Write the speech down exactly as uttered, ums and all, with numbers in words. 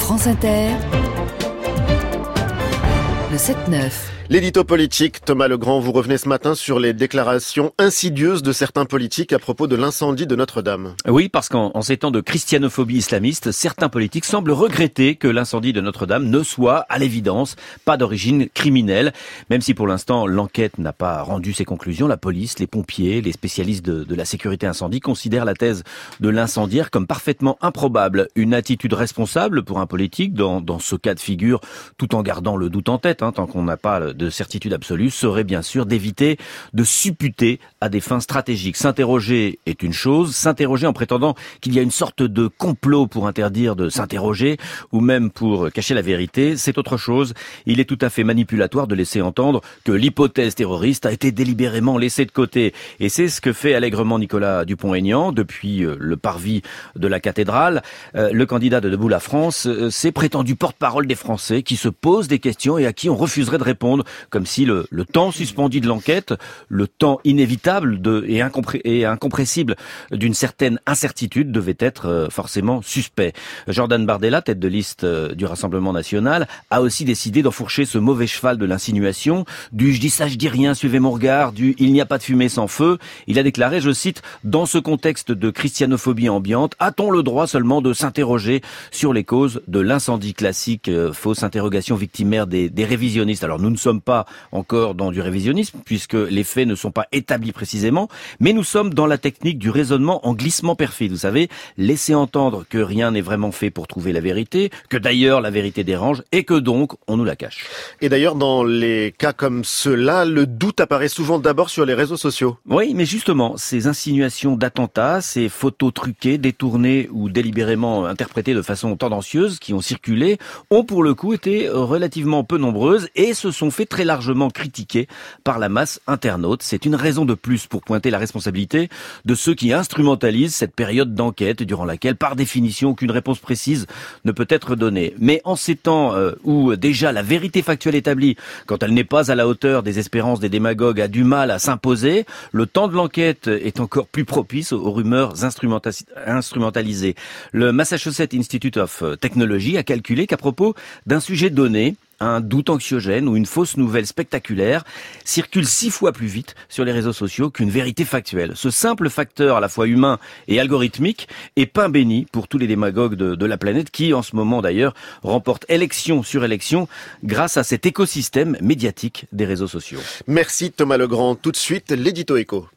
France Inter, le sept neuf. L'édito politique, Thomas Legrand, vous revenez ce matin sur les déclarations insidieuses de certains politiques à propos de l'incendie de Notre-Dame. Oui, parce qu'en en ces temps de christianophobie islamiste, certains politiques semblent regretter que l'incendie de Notre-Dame ne soit, à l'évidence, pas d'origine criminelle. Même si pour l'instant, l'enquête n'a pas rendu ses conclusions, la police, les pompiers, les spécialistes de, de la sécurité incendie considèrent la thèse de l'incendiaire comme parfaitement improbable. Une attitude responsable pour un politique dans, dans ce cas de figure, tout en gardant le doute en tête, hein, tant qu'on n'a pas de certitude absolue, serait bien sûr d'éviter de supputer à des fins stratégiques. S'interroger est une chose, s'interroger en prétendant qu'il y a une sorte de complot pour interdire de s'interroger ou même pour cacher la vérité, c'est autre chose. Il est tout à fait manipulatoire de laisser entendre que l'hypothèse terroriste a été délibérément laissée de côté. Et c'est ce que fait allègrement Nicolas Dupont-Aignan depuis le parvis de la cathédrale. Le candidat de Debout la France, c'est prétendu porte-parole des Français qui se posent des questions et à qui on refuserait de répondre, comme si le, le temps suspendu de l'enquête, le temps inévitable de, et, incompré, et incompressible d'une certaine incertitude devait être euh, forcément suspect. Jordan Bardella, tête de liste euh, du Rassemblement national, a aussi décidé d'enfourcher ce mauvais cheval de l'insinuation, du « je dis ça, je dis rien, suivez mon regard », du « il n'y a pas de fumée sans feu ». Il a déclaré, je cite, « Dans ce contexte de christianophobie ambiante, a-t-on le droit seulement de s'interroger sur les causes de l'incendie classique euh, ?» Fausse interrogation victimaire des, des révisionnistes. Alors nous ne sommes pas encore dans du révisionnisme, puisque les faits ne sont pas établis précisément, mais nous sommes dans la technique du raisonnement en glissement perfide. Vous savez, laisser entendre que rien n'est vraiment fait pour trouver la vérité, que d'ailleurs la vérité dérange, et que donc on nous la cache. Et d'ailleurs, dans les cas comme ceux-là, le doute apparaît souvent d'abord sur les réseaux sociaux. Oui, mais justement, ces insinuations d'attentats, ces photos truquées, détournées ou délibérément interprétées de façon tendancieuse, qui ont circulé, ont pour le coup été relativement peu nombreuses et se sont fait très largement critiqué par la masse internaute. C'est une raison de plus pour pointer la responsabilité de ceux qui instrumentalisent cette période d'enquête durant laquelle, par définition, aucune réponse précise ne peut être donnée. Mais en ces temps euh, où déjà la vérité factuelle établie, quand elle n'est pas à la hauteur des espérances des démagogues, a du mal à s'imposer, le temps de l'enquête est encore plus propice aux rumeurs instrumentalisées. Le Massachusetts Institute of Technology a calculé qu'à propos d'un sujet donné, un doute anxiogène ou une fausse nouvelle spectaculaire circule six fois plus vite sur les réseaux sociaux qu'une vérité factuelle. Ce simple facteur à la fois humain et algorithmique est pain béni pour tous les démagogues de, de la planète qui, en ce moment d'ailleurs, remportent élection sur élection grâce à cet écosystème médiatique des réseaux sociaux. Merci Thomas Legrand. Tout de suite, l'édito écho.